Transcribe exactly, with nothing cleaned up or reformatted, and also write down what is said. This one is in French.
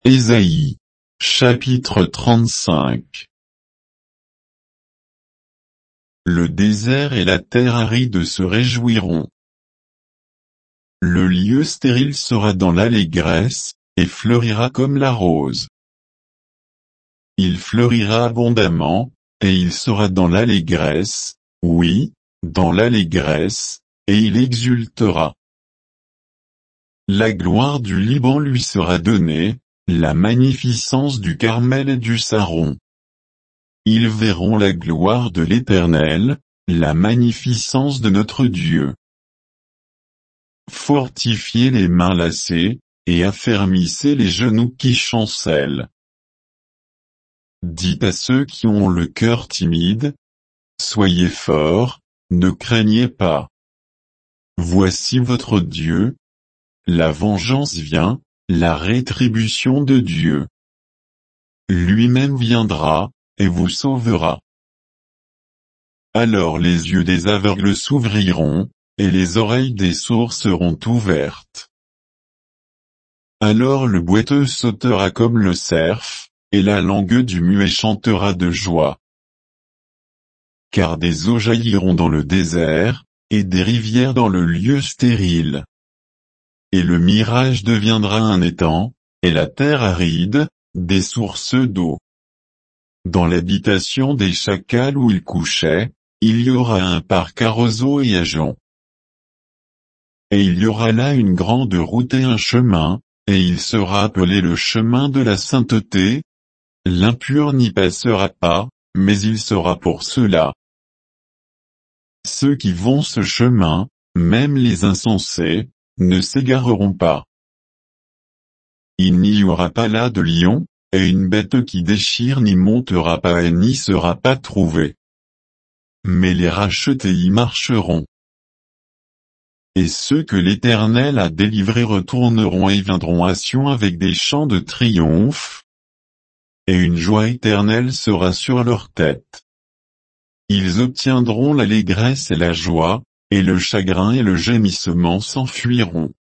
Ésaïe, chapitre trente-cinq. Le désert et la terre aride se réjouiront. Le lieu stérile sera dans l'allégresse, et fleurira comme la rose. Il fleurira abondamment, et il sera dans l'allégresse, oui, dans l'allégresse, et il exultera. La gloire du Liban lui sera donnée, la magnificence du Carmel et du Saron. Ils verront la gloire de l'Éternel, la magnificence de notre Dieu. Fortifiez les mains lassées, et affermissez les genoux qui chancellent. Dites à ceux qui ont le cœur timide, soyez forts, ne craignez pas. Voici votre Dieu. La vengeance vient, la rétribution de Dieu. Lui-même viendra, et vous sauvera. Alors les yeux des aveugles s'ouvriront, et les oreilles des sourds seront ouvertes. Alors le boiteux sautera comme le cerf, et la langue du muet chantera de joie. Car des eaux jailliront dans le désert, et des rivières dans le lieu stérile. Et le mirage deviendra un étang, et la terre aride, des sources d'eau. Dans l'habitation des chacals où ils couchaient, il y aura un parc à roseaux et à joncs. Et il y aura là une grande route et un chemin, et il sera appelé le chemin de la sainteté. L'impur n'y passera pas, mais il sera pour ceux-là. Ceux qui vont ce chemin, même les insensés, ne s'égareront pas. Il n'y aura pas là de lion, et une bête qui déchire n'y montera pas et n'y sera pas trouvée. Mais les rachetés y marcheront. Et ceux que l'Éternel a délivrés retourneront et viendront à Sion avec des chants de triomphe. Et une joie éternelle sera sur leur tête. Ils obtiendront l'allégresse et la joie, et le chagrin et le gémissement s'enfuiront.